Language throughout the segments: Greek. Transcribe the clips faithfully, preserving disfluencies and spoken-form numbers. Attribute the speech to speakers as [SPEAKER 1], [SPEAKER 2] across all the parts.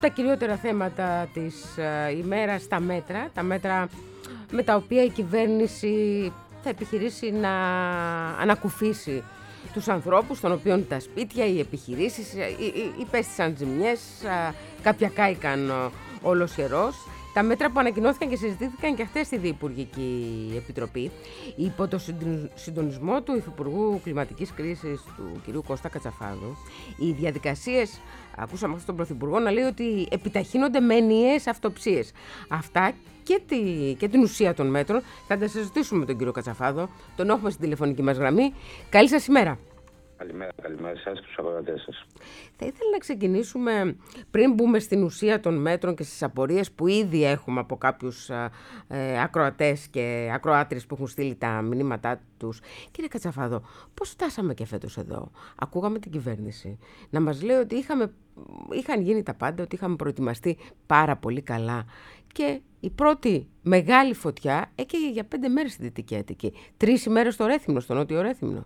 [SPEAKER 1] Τα κυριότερα θέματα της uh, ημέρας, τα μέτρα, τα μέτρα με τα οποία η κυβέρνηση θα επιχειρήσει να ανακουφίσει τους ανθρώπους, των οποίων τα σπίτια, οι επιχειρήσεις, υπέστησαν ζημιές, uh, κάποια κάηκαν ολοσχερός. Τα μέτρα που ανακοινώθηκαν και συζητήθηκαν και χθες στη Διυπουργική Επιτροπή, υπό το συντονισμό του Υφυπουργού Κλιματικής Κρίσης, του κ. Κώστα Κατσαφάδου, οι διαδικασίες, ακούσαμε στον Πρωθυπουργό να λέει ότι επιταχύνονται με ενιαίες αυτοψίες. Αυτά και, τη, και την ουσία των μέτρων θα τα συζητήσουμε με τον κύριο Κατσαφάδο. Τον έχουμε στην τηλεφωνική μας γραμμή. Καλή σας ημέρα.
[SPEAKER 2] Καλημέρα, καλημέρα σας και στους ακροατές σας.
[SPEAKER 1] Θα ήθελα να ξεκινήσουμε, πριν μπούμε στην ουσία των μέτρων και στις απορίες που ήδη έχουμε από κάποιους ε, ακροατές και ακροάτριες που έχουν στείλει τα μηνύματά τους. Κύριε Κατσαφάδο, πώς φτάσαμε και φέτος εδώ? Ακούγαμε την κυβέρνηση να μας λέει ότι είχαμε, είχαν γίνει τα πάντα, ότι είχαμε προετοιμαστεί πάρα πολύ καλά. Και η πρώτη μεγάλη φωτιά έκαιγε για πέντε μέρες στη Δυτική Αττική. Τρεις ημέρες στο Ρέθυμνο, στο Νότιο Ρέθυμνο.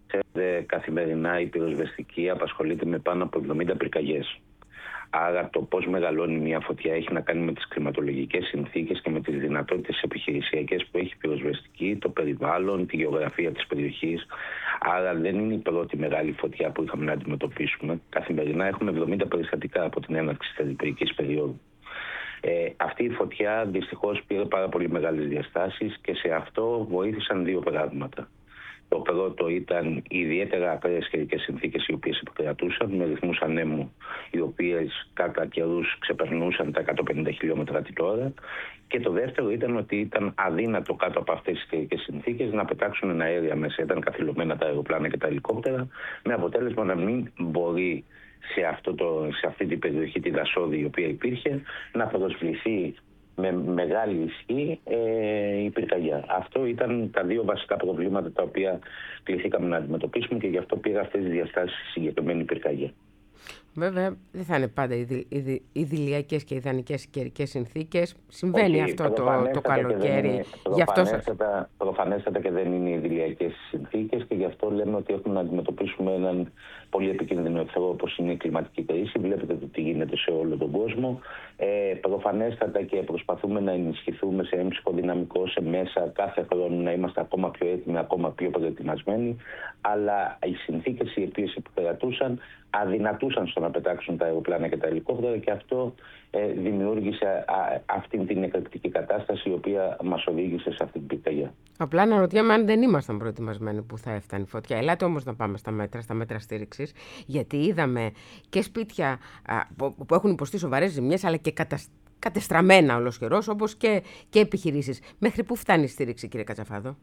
[SPEAKER 2] Καθημερινά η πυροσβεστική απασχολείται με πάνω από εβδομήντα πυρκαγιές. Άρα το πώς μεγαλώνει μια φωτιά έχει να κάνει με τις κλιματολογικές συνθήκες και με τις δυνατότητες επιχειρησιακές που έχει η πυροσβεστική, το περιβάλλον, τη γεωγραφία της περιοχής. Άρα δεν είναι η πρώτη μεγάλη φωτιά που είχαμε να αντιμετωπίσουμε. Καθημερινά έχουμε εβδομήντα περιστατικά από την έναρξη της διπυρικής περίοδου. Ε, αυτή η φωτιά δυστυχώς πήρε πάρα πολύ μεγάλες διαστάσεις και σε αυτό βοήθησαν δύο πράγματα. Το πρώτο ήταν οι ιδιαίτερα ακραίες καιρικές συνθήκες οι οποίες επικρατούσαν με ρυθμούς ανέμου οι οποίες κατά καιρούς ξεπερνούσαν τα εκατόν πενήντα χιλιόμετρα την ώρα. Και το δεύτερο ήταν ότι ήταν αδύνατο κάτω από αυτές τις καιρικές συνθήκες να πετάξουν ένα αέρια μέσα. Ήταν καθυλωμένα τα αεροπλάνα και τα ελικόπτερα, με αποτέλεσμα να μην μπορεί σε, αυτό το, σε αυτή την περιοχή, τη δασόδη η οποία υπήρχε, να προσβληθεί με μεγάλη ισχύ ε, η πυρκαγιά. Αυτό ήταν τα δύο βασικά προβλήματα τα οποία κληθήκαμε να αντιμετωπίσουμε και γι' αυτό πήρα αυτές τις διαστάσεις στη συγκεκριμένη πυρκαγιά.
[SPEAKER 1] Βέβαια, δεν θα είναι πάντα ιδηλιακές και ιδανικές καιρικές συνθήκες. Συμβαίνει. Όχι, αυτό το, το καλοκαίρι.
[SPEAKER 2] Είναι, προφανέστατα, αυτό... προφανέστατα και δεν είναι ιδηλιακές συνθήκες και γι' αυτό λέμε ότι έχουμε να αντιμετωπίσουμε έναν πολύ επικίνδυνο εχθρό όπως είναι η κλιματική κρίση. Βλέπετε το τι γίνεται σε όλο τον κόσμο. Ε, προφανέστατα και προσπαθούμε να ενισχυθούμε σε έμψυχο δυναμικό, σε μέσα κάθε χρόνο να είμαστε ακόμα πιο έτοιμοι, ακόμα πιο προετοιμασμένοι. Αλλά οι συνθήκες οι οποίες επικρατούσαν αδυνατούσαν στο να πετάξουν τα αεροπλάνα και τα ελικόπτερα και αυτό ε, δημιούργησε α, αυτή την εκρηκτική κατάσταση η οποία μας οδήγησε σε αυτή την πυρκαγιά.
[SPEAKER 1] Απλά αναρωτιέμαι αν δεν ήμασταν προετοιμασμένοι που θα έφτανε η φωτιά. Ελάτε όμως να πάμε στα μέτρα, στα μέτρα στήριξης, γιατί είδαμε και σπίτια α, που, που έχουν υποστεί σοβαρές ζημιές αλλά και κατασ... κατεστραμμένα ολοσχερός, όπως και, και επιχειρήσεις. Μέχρι πού φτάνει η στήριξη, κύριε Κατσαφάδο?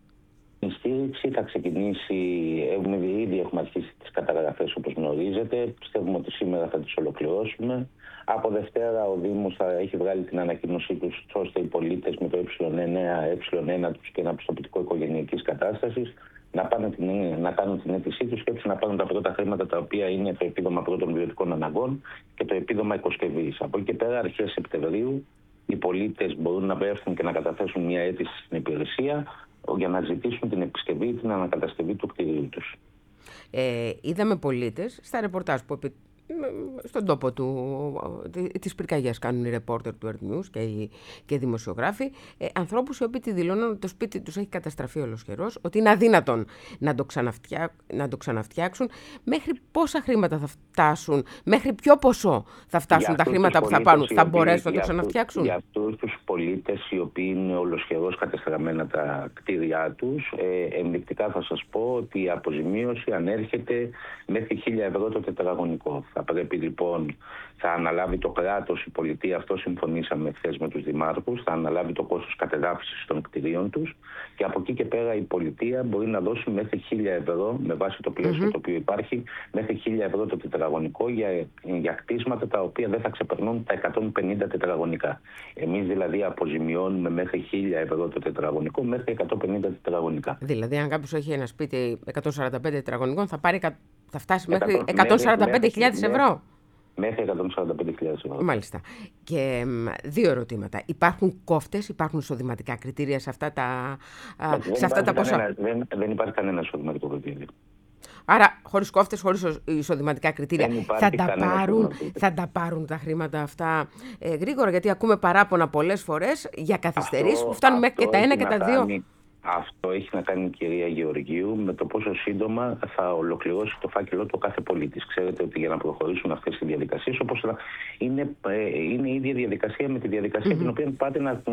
[SPEAKER 2] Η στήριξη θα ξεκινήσει, έχουμε, ήδη έχουμε αρχίσει τις καταγραφές όπως γνωρίζετε, πιστεύουμε ότι σήμερα θα τις ολοκληρώσουμε. Από Δευτέρα ο Δήμος θα έχει βγάλει την ανακοίνωσή τους ώστε οι πολίτες με το ε εννέα, ε ένα τους και ένα πιστοποιητικό οικογενειακής κατάστασης να, πάνε την, να κάνουν την αίτησή τους και έτσι να πάρουν τα πρώτα χρήματα τα οποία είναι το επίδομα πρώτων βιωτικών αναγκών και το επίδομα οικοσκευής. Από εκεί και πέρα αρχές Σεπτεμβρίου οι πολίτες μπορούν να έρθουν και να καταθέσουν μια αίτηση στην υπηρεσία για να ζητήσουν την επισκευή ή την ανακατασκευή του κτηρίου τους.
[SPEAKER 1] Ε, είδαμε πολίτες στα ρεπορτάζ που επι... στον τόπο του, της πυρκαγιάς κάνουν οι ρεπόρτερ του Earth News και οι, και οι δημοσιογράφοι, ε, ανθρώπους οι οποίοι τη δηλώνουν ότι το σπίτι τους έχει καταστραφεί ολοσχερός, ότι είναι αδύνατον να το, ξαναφτιά, να το ξαναφτιάξουν. Μέχρι πόσα χρήματα θα φτάσουν, μέχρι ποιο ποσό θα φτάσουν τα χρήματα που θα πάρουν, θα μπορέσουν να το ξαναφτιάξουν?
[SPEAKER 2] Για αυτούς τους πολίτες οι οποίοι είναι ολοσχερός κατεστραμμένα τα κτίρια τους, ε, ενδεικτικά θα σας πω ότι η αποζημίωση ανέρχεται μέχρι χίλια ευρώ το τετραγωνικό. Θα πρέπει λοιπόν, θα αναλάβει το κράτος, η πολιτεία, αυτό συμφωνήσαμε χθες με τους δημάρχους, θα αναλάβει το κόστος κατεδάφισης των κτηρίων τους και από εκεί και πέρα η πολιτεία μπορεί να δώσει μέχρι χίλια ευρώ, με βάση το πλαίσιο mm-hmm. το οποίο υπάρχει, μέχρι χίλια ευρώ το τετραγωνικό για, για κτίσματα τα οποία δεν θα ξεπερνούν τα εκατόν πενήντα τετραγωνικά. Εμείς δηλαδή αποζημιώνουμε μέχρι χίλια ευρώ το τετραγωνικό, μέχρι εκατόν πενήντα τετραγωνικά.
[SPEAKER 1] Δηλαδή, αν κάποιος έχει ένα σπίτι εκατόν σαράντα πέντε τετραγωνικών, θα πάρει θα φτάσει μέχρι εκατόν σαράντα πέντε χιλιάδες ευρώ.
[SPEAKER 2] Μέχρι εκατόν σαράντα πέντε χιλιάδες ευρώ.
[SPEAKER 1] Μάλιστα. Και δύο ερωτήματα. Υπάρχουν κόφτες, υπάρχουν εισοδηματικά κριτήρια σε αυτά τα,
[SPEAKER 2] δεν
[SPEAKER 1] σε αυτά τα ποσά?
[SPEAKER 2] Κανένα, δεν, δεν υπάρχει κανένα εισοδηματικό κριτήριο.
[SPEAKER 1] Άρα, χωρίς κόφτες, χωρίς εισοδηματικά κριτήρια. Θα τα, πάρουν, θα τα πάρουν τα χρήματα αυτά ε, γρήγορα, γιατί ακούμε παράπονα πολλές φορές για καθυστερήσεις που φτάνουν μέχρι και τα ένα και τα δύο.
[SPEAKER 2] Κάνει, αυτό έχει να κάνει η κυρία Γεωργίου με το πόσο σύντομα θα ολοκληρώσει το φάκελό του ο κάθε πολίτης. Ξέρετε ότι για να προχωρήσουν αυτές οι διαδικασίες, όπως είναι, είναι η ίδια διαδικασία με τη διαδικασία mm-hmm. την οποία πάτε να,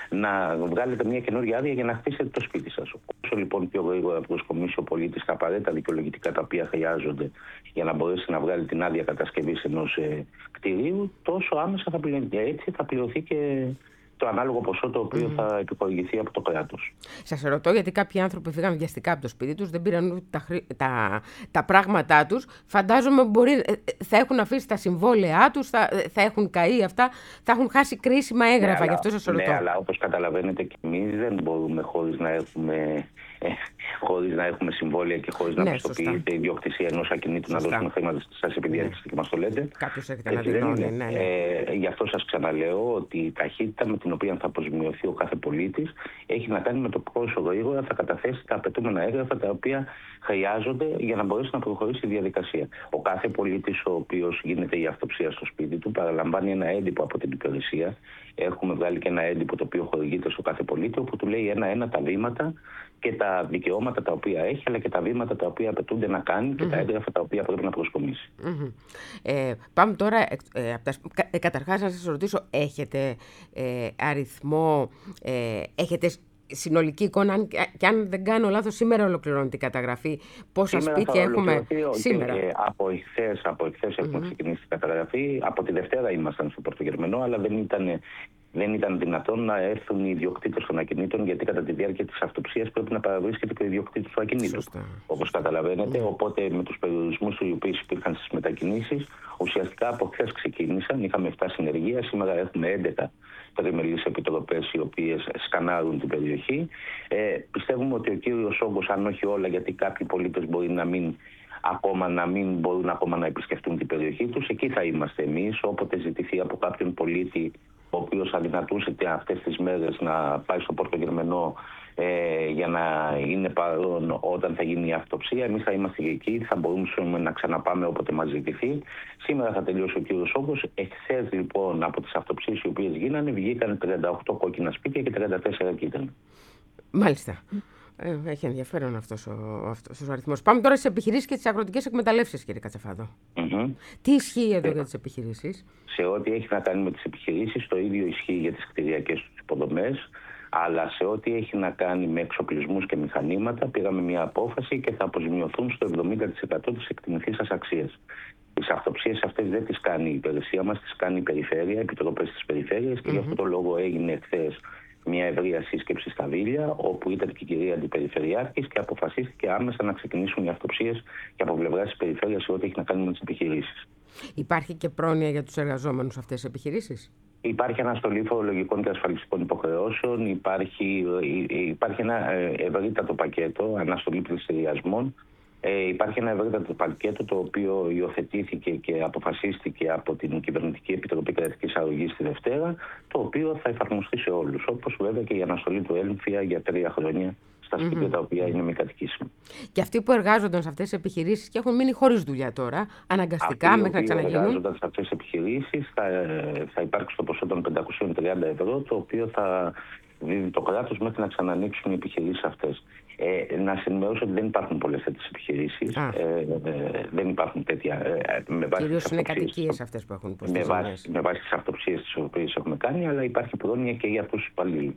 [SPEAKER 2] να βγάλετε μια καινούργια άδεια για να χτίσετε το σπίτι σας. Όσο λοιπόν πιο γρήγορα προσκομίσει ο πολίτης τα απαραίτητα δικαιολογητικά τα οποία χρειάζονται για να μπορέσει να βγάλει την άδεια κατασκευής ενός ε, κτηρίου, τόσο άμεσα θα πληρωθεί. Έτσι θα πληρωθεί και το ανάλογο ποσό το οποίο mm. θα επιχορηγηθεί από το κράτος.
[SPEAKER 1] Σας ρωτώ, γιατί κάποιοι άνθρωποι φύγαν βιαστικά από το σπίτι τους, δεν πήραν ούτε τα, τα, τα πράγματά τους. Φαντάζομαι μπορεί, θα έχουν αφήσει τα συμβόλαιά τους, θα, θα έχουν καεί αυτά, θα έχουν χάσει κρίσιμα έγγραφα.
[SPEAKER 2] Ναι,
[SPEAKER 1] γι' αυτό σας ρωτώ.
[SPEAKER 2] Ναι, αλλά όπως καταλαβαίνετε και εμείς δεν μπορούμε χωρίς να έχουμε, ε, χωρίς να έχουμε συμβόλαια και χωρίς ναι, να πιστοποιείται η ιδιοκτησία ενός ακινήτου να δώσουμε χρήματα σας επειδή έρχεστε και μας το λέτε.
[SPEAKER 1] Κάποιος έχετε να δηλώνει, ναι, ναι.
[SPEAKER 2] Ε, γι' αυτό σας ξαναλέω ότι η ταχύτητα με την οποία θα αποζημιωθεί ο κάθε πολίτης έχει να κάνει με το πόσο γρήγορα θα καταθέσει τα απαιτούμενα έγγραφα τα οποία χρειάζονται για να μπορέσει να προχωρήσει η διαδικασία. Ο κάθε πολίτης ο οποίος γίνεται η αυτοψία στο σπίτι του παραλαμβάνει ένα έντυπο από την υπηρεσία. Έχουμε βγάλει και ένα έντυπο το οποίο χορηγείται στο κάθε πολίτη, όπου του λέει ένα-ένα τα βήματα και τα δικαιώματα τα οποία έχει, αλλά και τα βήματα τα οποία απαιτούνται να κάνει και mm-hmm. τα έγγραφα τα οποία πρέπει να προσκομίσει.
[SPEAKER 1] Mm-hmm. Ε, πάμε τώρα, ε, από τα, ε, καταρχάς να σας ρωτήσω, έχετε ε, αριθμό, ε, έχετε συνολική εικόνα, αν, και αν δεν κάνω λάθος, σήμερα ολοκληρώνει την καταγραφή. Πόσα σήμερα σπίτια έχουμε σήμερα?
[SPEAKER 2] Και από εχθές, από εχθές mm-hmm. έχουμε ξεκινήσει την καταγραφή. Από τη Δευτέρα ήμασταν στο Πρωτογερμενό, αλλά δεν ήταν... Δεν ήταν δυνατόν να έρθουν οι ιδιοκτήτες των ακινήτων, γιατί κατά τη διάρκεια της αυτοψίας πρέπει να παραβρίσκεται και ο ιδιοκτήτης του ακινήτου. Όπως καταλαβαίνετε, mm. οπότε με τους περιορισμούς οι οποίοι υπήρχαν στις μετακινήσεις, ουσιαστικά από χθες ξεκίνησαν. Είχαμε επτά συνεργεία, σήμερα έχουμε έντεκα τριμελείς επιτροπές οι οποίες σκανάρουν την περιοχή. Ε, πιστεύουμε ότι ο κύριος όγκος, αν όχι όλα, γιατί κάποιοι πολίτες μπορεί να μην. Ακόμα να μην μπορούν ακόμα να επισκεφτούν την περιοχή τους, εκεί θα είμαστε εμείς. Όποτε ζητηθεί από κάποιον πολίτη ο οποίος αδυνατούσε αυτές τις μέρες να πάει στο Πρωτογερμενό ε, για να είναι παρόν όταν θα γίνει η αυτοψία, εμείς θα είμαστε και εκεί, θα μπορούμε να ξαναπάμε όποτε μας ζητηθεί. Σήμερα θα τελειώσει ο κύριος όγκος. Εχθές λοιπόν από τις αυτοψίες οι οποίες γίνανε βγήκαν τριάντα οκτώ κόκκινα σπίτια και τριάντα τέσσερα κίτρινα.
[SPEAKER 1] Μάλιστα. Ε, έχει ενδιαφέρον αυτός ο, αυτός ο αριθμός. Πάμε τώρα στις επιχειρήσεις και τις αγροτικές εκμεταλλεύσεις, κύριε Κατσαφάδο. Mm-hmm. Τι ισχύει εδώ ε, για τις επιχειρήσεις?
[SPEAKER 2] Σε ό,τι έχει να κάνει με τις επιχειρήσεις, το ίδιο ισχύει για τις κτηριακές τους υποδομές, αλλά σε ό,τι έχει να κάνει με εξοπλισμούς και μηχανήματα, πήραμε μια απόφαση και θα αποζημιωθούν στο εβδομήντα τοις εκατό της εκτιμηθήσας αξίας. Τις αυτοψίες αυτές δεν τις κάνει η υπηρεσία μας, τις κάνει η περιφέρεια, οι επιτροπές της περιφέρειας mm-hmm. και γι' αυτό το λόγο έγινε χθες μια ευρεία σύσκεψη στα Βίλια, όπου ήταν και η κυρία Αντιπεριφερειάρχης και αποφασίστηκε άμεσα να ξεκινήσουν οι αυτοψίες και από πλευράς της περιφέρειας σε ό,τι έχει να κάνει με τις επιχειρήσεις.
[SPEAKER 1] Υπάρχει και πρόνοια για τους εργαζόμενους σε αυτές τις επιχειρήσεις?
[SPEAKER 2] Υπάρχει αναστολή φορολογικών και ασφαλιστικών υποχρεώσεων, υπάρχει, υπάρχει ένα ευρύτατο πακέτο αναστολή πληστηριασμών. Ε, υπάρχει ένα ευρύτατο πακέτο το οποίο υιοθετήθηκε και αποφασίστηκε από την Κυβερνητική Επιτροπή Κρατικής Αρρωγής τη Δευτέρα, το οποίο θα εφαρμοστεί σε όλους, όπως βέβαια και η αναστολή του έμφυα για τρία χρόνια στα σπίτια mm-hmm. τα οποία είναι μη κατοικήσιμα.
[SPEAKER 1] Και αυτοί που εργάζονταν σε αυτές τις επιχειρήσεις και έχουν μείνει χωρίς δουλειά τώρα, αναγκαστικά
[SPEAKER 2] αυτοί
[SPEAKER 1] μέχρι να ξαναγίνουν.
[SPEAKER 2] Αυτοί που εργάζονταν σε αυτές τις επιχειρήσεις θα, θα υπάρξει το ποσό των πεντακόσια τριάντα ευρώ, το οποίο θα δίδει το κράτος μέχρι να ξανανοίξουν οι επιχειρήσεις αυτές. Ε, να σας ενημερώσω ότι δεν υπάρχουν πολλές τέτοιες επιχειρήσεις. Ε, ε, δεν υπάρχουν τέτοια. Ε,
[SPEAKER 1] Κυρίως είναι κατοικίες αυτές που έχουν υποστηριχθεί.
[SPEAKER 2] Με βάση, με βάση τις αυτοψίες τις οποίες έχουμε κάνει, αλλά υπάρχει πρόνοια και για αυτούς τους υπαλλήλους.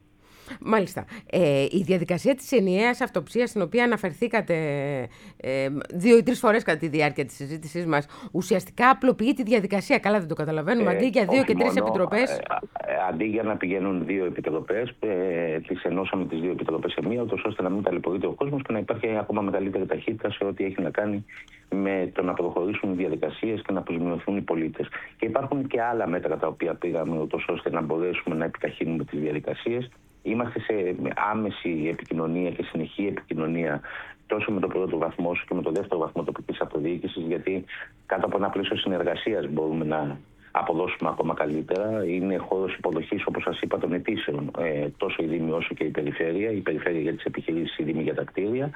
[SPEAKER 1] Μάλιστα. Ε, η διαδικασία της ενιαίας αυτοψίας, στην οποία αναφερθήκατε ε, δύο ή τρεις φορές κατά τη διάρκεια της συζήτησής μας, ουσιαστικά απλοποιεί τη διαδικασία. Καλά, δεν το καταλαβαίνουμε. Ε, αντί για δύο και τρεις επιτροπές.
[SPEAKER 2] Ε, ε, αντί για να πηγαίνουν δύο επιτροπές, ε, τις ενώσαμε τις δύο επιτροπές σε μία, ώστε να μην ταλαιπωρείται ο κόσμος και να υπάρχει ακόμα μεγαλύτερη ταχύτητα σε ό,τι έχει να κάνει με το να προχωρήσουν οι διαδικασίες και να αποζημιωθούν οι πολίτες. Και υπάρχουν και άλλα μέτρα τα οποία πήγαμε, ώστε να μπορέσουμε να επιταχύνουμε τις διαδικασίες. Είμαστε σε άμεση επικοινωνία και συνεχή επικοινωνία τόσο με τον πρώτο βαθμό όσο και με τον δεύτερο βαθμό τοπικής αυτοδιοίκησης, γιατί κάτω από ένα πλαίσιο συνεργασίας μπορούμε να αποδώσουμε ακόμα καλύτερα. Είναι χώρος υποδοχής, όπως σας είπα, των αιτήσεων, ε, τόσο η Δήμη όσο και η Περιφέρεια. Η Περιφέρεια για τις επιχειρήσεις, η Δήμη για τα κτίρια.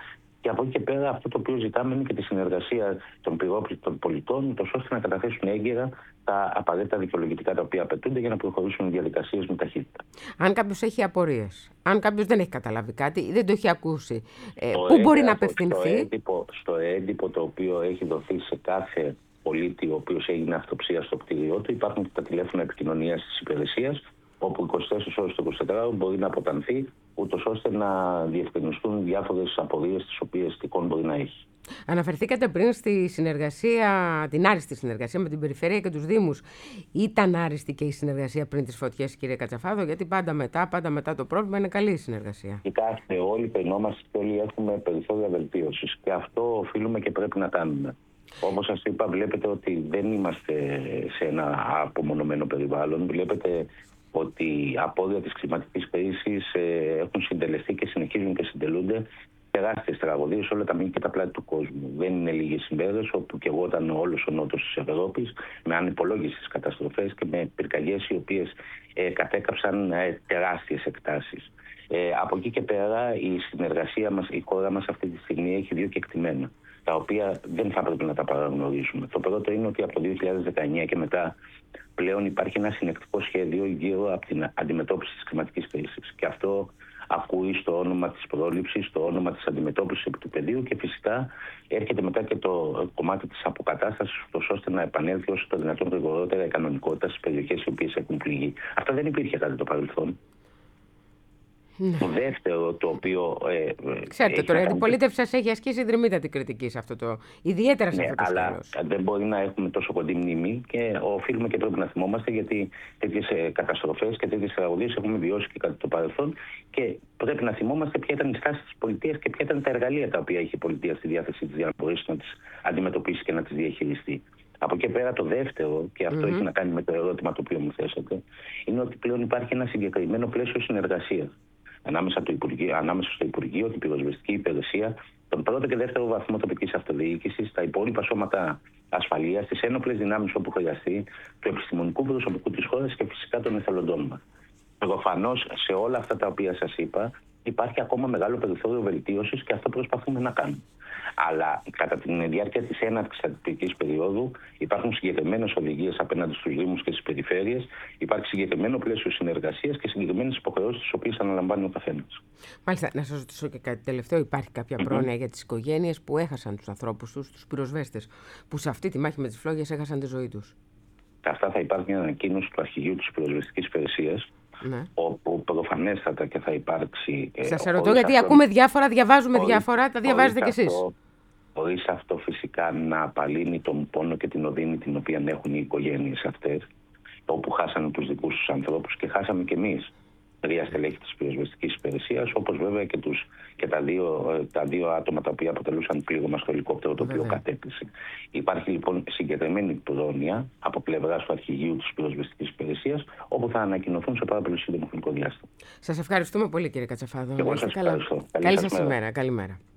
[SPEAKER 2] Και από εκεί και πέρα, αυτό το οποίο ζητάμε είναι και τη συνεργασία των πυρόπληκτων πολιτών, τόσο ώστε να καταθέσουν έγκαιρα τα απαραίτητα δικαιολογητικά τα οποία απαιτούνται για να προχωρήσουν οι διαδικασίες με ταχύτητα.
[SPEAKER 1] Αν κάποιος έχει απορίες, αν κάποιος δεν έχει καταλάβει κάτι ή δεν το έχει ακούσει, ε, πού
[SPEAKER 2] έγγραφο,
[SPEAKER 1] μπορεί να απευθυνθεί?
[SPEAKER 2] Στο έντυπο, στο έντυπο το οποίο έχει δοθεί σε κάθε πολίτη ο οποίος έγινε αυτοψία στο κτίριό του, υπάρχουν και τα τηλέφωνα επικοινωνίας της υπηρεσίας, όπου είκοσι τέσσερις ώρες το εικοσιτετράωρο μπορεί να αποτανθεί, ούτως ώστε να διευκρινιστούν διάφορες απορίες τις οποίες τυχόν μπορεί να έχει.
[SPEAKER 1] Αναφερθήκατε πριν στη συνεργασία, την άριστη συνεργασία με την περιφέρεια και τους Δήμους. Ήταν άριστη και η συνεργασία πριν τις φωτιές, κύριε Κατσαφάδο? Γιατί πάντα μετά, πάντα μετά το πρόβλημα είναι καλή η συνεργασία.
[SPEAKER 2] Κοιτάξτε, όλοι περνόμαστε και όλοι έχουμε περιθώρια βελτίωσης. Και αυτό οφείλουμε και πρέπει να κάνουμε. Όπως σας είπα, βλέπετε ότι δεν είμαστε σε ένα απομονωμένο περιβάλλον. Βλέπετε ότι οι απόρρια της κλιματικής κρίσης ε, έχουν συντελεστεί και συνεχίζουν και συντελούνται τεράστιες τραγωδίες σε όλα τα μήκη και τα πλάτη του κόσμου. Δεν είναι λίγες ημέρες όπου και εγώ ήταν όλος ο νότος της Ευρώπης με ανυπολόγιστες καταστροφές και με πυρκαγιές οι οποίες ε, κατέκαψαν ε, τεράστιες εκτάσεις. Ε, από εκεί και πέρα η συνεργασία μας, η χώρα μας αυτή τη στιγμή έχει δύο κεκτημένα, τα οποία δεν θα πρέπει να τα παραγνωρίσουμε. Το πρώτο είναι ότι από το δύο χιλιάδες δεκαεννιά και μετά πλέον υπάρχει ένα συνεκτικό σχέδιο γύρω από την αντιμετώπιση της κλιματικής κρίσης. Και αυτό ακούει στο όνομα της πρόληψης, στο όνομα της αντιμετώπισης επί του πεδίου και φυσικά έρχεται μετά και το κομμάτι της αποκατάστασης, ώστε να επανέλθει όσο το δυνατόν γρηγορότερα η κανονικότητα στις περιοχές οι οποίες έχουν πληγεί. Αυτό δεν υπήρχε κατά το παρελθόν. Ναι. Το δεύτερο το οποίο. Ε,
[SPEAKER 1] Ξέρετε, τώρα η αντιπολίτευση σας έχει ασκήσει δρυμύτατη κριτική σε αυτό το. Ιδιαίτερα σε
[SPEAKER 2] ναι,
[SPEAKER 1] αυτό το
[SPEAKER 2] αλλά
[SPEAKER 1] σκέλος.
[SPEAKER 2] Δεν μπορεί να έχουμε τόσο κοντή μνήμη και οφείλουμε και πρέπει να θυμόμαστε, γιατί τέτοιες καταστροφές και τέτοιες τραγωδίες έχουμε βιώσει και κατά το παρελθόν και πρέπει να θυμόμαστε ποια ήταν η στάση της πολιτείας και ποια ήταν τα εργαλεία τα οποία είχε η πολιτεία στη διάθεσή της για να μπορέσει να τις αντιμετωπίσει και να τις διαχειριστεί. Από εκεί πέρα το δεύτερο, και αυτό mm-hmm. έχει να κάνει με το ερώτημα το οποίο μου θέσατε, είναι ότι πλέον υπάρχει ένα συγκεκριμένο πλαίσιο συνεργασίας ανάμεσα, ανάμεσα στο Υπουργείο, την Πυροσβεστική Υπηρεσία, τον πρώτο και δεύτερο βαθμό τοπικής αυτοδιοίκησης, τα υπόλοιπα σώματα ασφαλείας, τις ένοπλες δυνάμεις όπου χρειαστεί, του επιστημονικού προσωπικού της χώρας και φυσικά των εθελοντών μας. Προφανώς σε όλα αυτά τα οποία σας είπα υπάρχει ακόμα μεγάλο περιθώριο βελτίωσης και αυτό προσπαθούμε να κάνουμε. Αλλά κατά τη διάρκεια της έναρξης ατυπικής περίοδου υπάρχουν συγκεκριμένες οδηγίες απέναντι στους Δήμους και στις περιφέρειες, υπάρχει συγκεκριμένο πλαίσιο συνεργασίας και συγκεκριμένες υποχρεώσεις τις οποίες αναλαμβάνει ο καθένας.
[SPEAKER 1] Μάλιστα, να σας ρωτήσω και κάτι τελευταίο. Υπάρχει κάποια mm-hmm. πρόνοια για τις οικογένειες που έχασαν τους ανθρώπους τους, τους πυροσβέστες, που σε αυτή τη μάχη με τις φλόγες έχασαν τη ζωή τους?
[SPEAKER 2] Αυτά θα υπάρχει μια ανακοίνωση του Αρχηγείου της Πυροσβεστικής Υπηρεσίας. Ναι. Όπου προφανέστατα και θα υπάρξει.
[SPEAKER 1] Σας ρωτώ γιατί αυτό, ακούμε διάφορα, διαβάζουμε χωρίς, διάφορα, τα διαβάζετε κι εσείς.
[SPEAKER 2] Χωρίς αυτό φυσικά να απαλύνει τον πόνο και την οδύνη την οποία έχουν οι οικογένειες αυτές, όπου χάσανε τους δικούς τους ανθρώπους και χάσαμε κι εμείς τρία στελέχη της πυροσβεστικής υπηρεσίας, όπως βέβαια και, τους, και τα, δύο, τα δύο άτομα τα οποία αποτελούσαν πλήγωμα στο ελικόπτερο το οποίο κατέπεσε. Υπάρχει λοιπόν συγκεκριμένη πρόνοια από πλευράς του Αρχηγείου της Πυροσβεστικής Υπηρεσίας, όπου θα ανακοινωθούν σε πάρα πολύ σύντομο χρονικό διάστημα.
[SPEAKER 1] Σας ευχαριστούμε πολύ, κύριε Κατσαφάδο.
[SPEAKER 2] Και εγώ σας ευχαριστώ.
[SPEAKER 1] Καλή σας ημέρα. Καλημέρα.